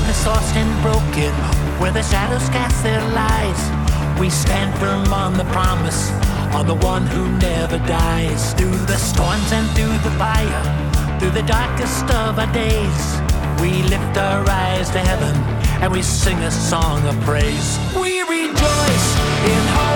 is lost and broken, where the shadows cast their lies, we stand firm on the promise, on the one who never dies. Through the storms and through the fire, through the darkest of our days, we lift our eyes to heaven and we sing a song of praise. We rejoice in heart.